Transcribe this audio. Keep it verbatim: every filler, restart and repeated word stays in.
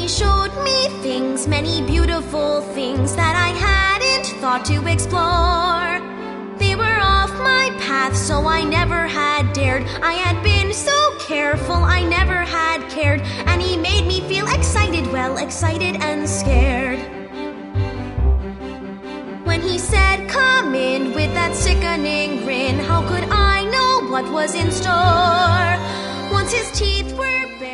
he showed me things, many beautiful things that I hadn't thought to explore. They were off my path, so I never had dared. I had been so careful, I never had cared. And he made me feel excited, well, excited and scared. When he said, "Come in," with that sickening grin, how could I know what was in store? Once his teeth were bare,